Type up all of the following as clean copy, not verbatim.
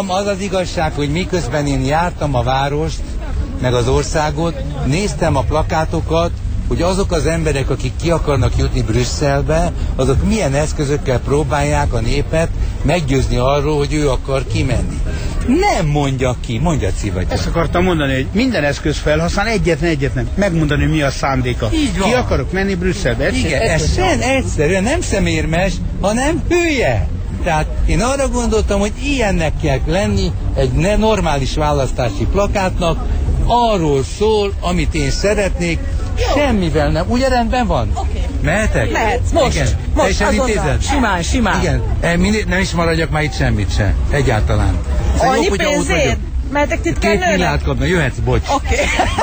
mondom, az az igazság, hogy miközben én jártam a várost, meg az országot, néztem a plakátokat, hogy azok az emberek, akik ki akarnak jutni Brüsszelbe, azok milyen eszközökkel próbálják a népet meggyőzni arról, hogy ő akar kimenni. Nem mondja ki, mondja Civatya. Ezt akartam mondani, hogy minden eszköz felhasznál, egyet nem. Megmondani, mi a szándéka. Ki akarok menni Brüsszelbe. Igen, ez egyszerűen nem szemérmes, hanem hülye. Tehát én arra gondoltam, hogy ilyennek kell lenni egy normális választási plakátnak, arról szól, amit én szeretnék, semmivel nem. Ugye rendben van? Oké. Mehetek? Mehetsz. Most azonnal. Simán. Igen. Nem is maradjak már itt semmit se. Egyáltalán. Annyi pénzért? Mehetek titkárnőnek? 2 milliárd kapna, jöhetsz, bocs. Oké.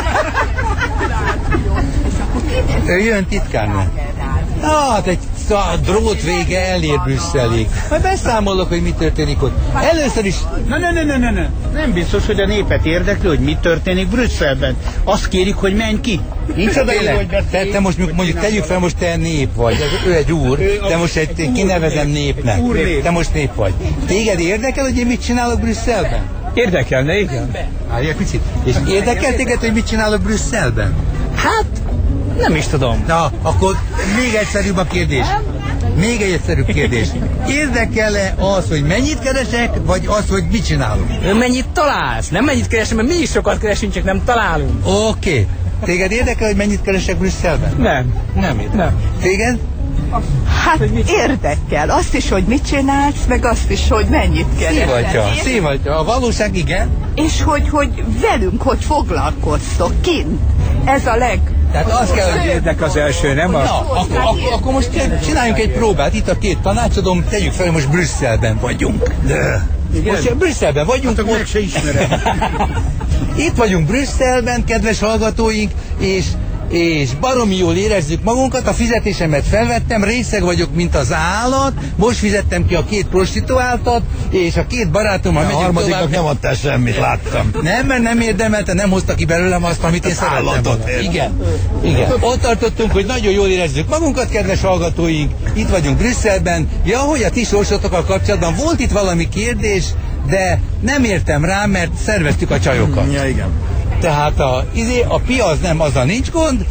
Ő jön titkárnő. Hát a drót vége elér Brüsszelig. Majd beszámolok, hogy mi történik ott. Először is... Ne. Nem biztos, hogy a népet érdekli, hogy mi történik Brüsszelben. Azt kérik, hogy menj ki. Nincs oda jó, hogy te most mondjuk tegyük fel, most te nép vagy. Ő egy úr, te most kinevezem népnek. Te most nép vagy. Téged érdekel, hogy én mit csinálok Brüsszelben? Érdekelne, igen. Állj egy picit. És érdekel téged, hogy mit csinálok Brüsszelben? Hát, nem is tudom. Na, akkor még egyszerűbb a kérdés. Még egy egyszerűbb kérdés. Érdekel-e az, hogy mennyit keresek, vagy az, hogy mit csinálunk? Mennyit találsz? Nem mennyit keresem, mert mi is sokat keresünk, csak nem találunk. Oké. Téged érdekel, hogy mennyit keresek Brüsszelben? Nem. Nem érdekel. Téged? Hát érdekel. Azt is, hogy mit csinálsz, meg azt is, hogy mennyit keresel. Szívatja. A valóság igen. És hogy velünk, hogy foglalkoztok kint. Ez a Tehát azt kell, hogy Érdek az első, nem? akkor most csináljunk egy próbát. Itt a 2 tanácsadóm, tegyük fel, hogy most Brüsszelben vagyunk. Most Brüsszelben vagyunk. Hát meg se ismerem. Itt vagyunk Brüsszelben, kedves hallgatóink, és baromi jól érezzük magunkat, a fizetésemet felvettem, részeg vagyok, mint az állat, most fizettem ki a 2 prostituáltat, és a 2 barátommal megyünk tovább. A harmadiknak nem adtál semmit, láttam. Nem, mert nem érdemelte, nem hozta ki belőlem azt, amit én szerettem volna. Igen. Ott tartottunk, hogy nagyon jól érezzük magunkat, kedves hallgatóink, itt vagyunk Brüsszelben. Ja, hogy a ti sorsotokkal kapcsolatban volt itt valami kérdés, de nem értem rá, mert szerveztük a csajokat. Ja, igen. Tehát a pia az nem, azzal nincs gond,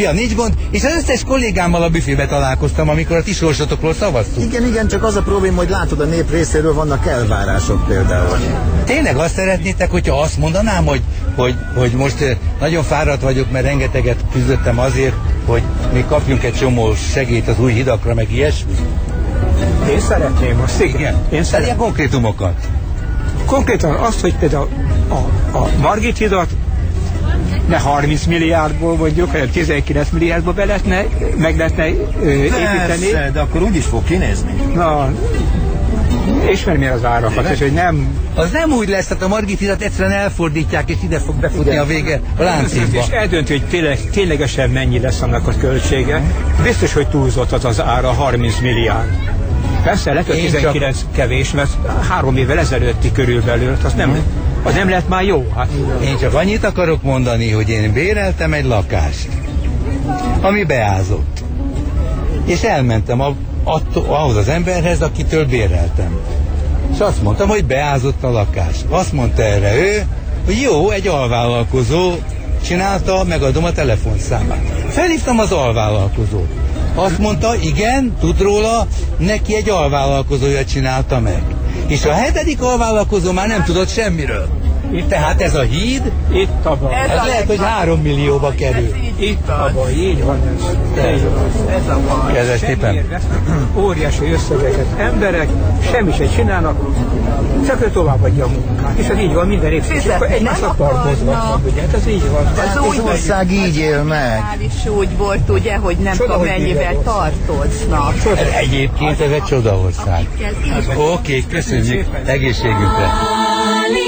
és az összes kollégámmal a büfébe találkoztam, amikor a ti sorsotokról szavaztunk. Igen, csak az a probléma, hogy látod, a nép részéről vannak elvárások például. Tényleg azt szeretnétek, hogyha azt mondanám, hogy most nagyon fáradt vagyok, mert rengeteget küzdöttem azért, hogy még kapjunk egy csomó segélyt az új hidakra, meg ilyesmi? Én szeretném azt, igen. Én szeretném konkrétumokat. Konkrétan azt, hogy például a Margit hidat ne 30 milliárdból mondjuk, hanem 19 milliárdból meg lehetne építeni. Persze, de akkor úgy is fog kinézni. Na, ismerj mi az árakat, és hogy nem... Az nem úgy lesz, hogy a Margit hidat egyszerűen elfordítják, és ide fog befutni a vége a láncékba. És eldönti, hogy ténylegesen mennyi lesz annak a költsége. Biztos, hogy túlzott az ára 30 milliárd. Persze, lehet, hogy 19 kevés, mert 3 évvel ezelőtti körülbelül, az nem lehet már jó. Hát. Én csak annyit akarok mondani, hogy én béreltem egy lakást, ami beázott. És elmentem ahhoz az emberhez, akitől béreltem. És azt mondtam, hogy beázott a lakás. Azt mondta erre ő, hogy jó, egy alvállalkozó csinálta, megadom a telefonszámát. Felhívtam az alvállalkozót. Azt mondta, igen, tud róla, neki egy alvállalkozója csinálta meg. És a 7. alvállalkozó már nem tudott semmiről. Tehát ez a híd, itt a baj. Ez lehet, hogy 3 millióba kerül. Itt a baj, így van ez a baj. Kedves szépen. Óriási összegeket emberek, semmi se csinálnak, csak ő továbbadja a munkát. És ez így van minden évszakban. Egymásnak tartoznak, ugye? Ez így van. Ez az ország így él meg. is úgy volt, ugye, hogy nem tudom mennyivel tartoznak. Egyébként ez egy csodaország. Oké, köszönjük egészségükre.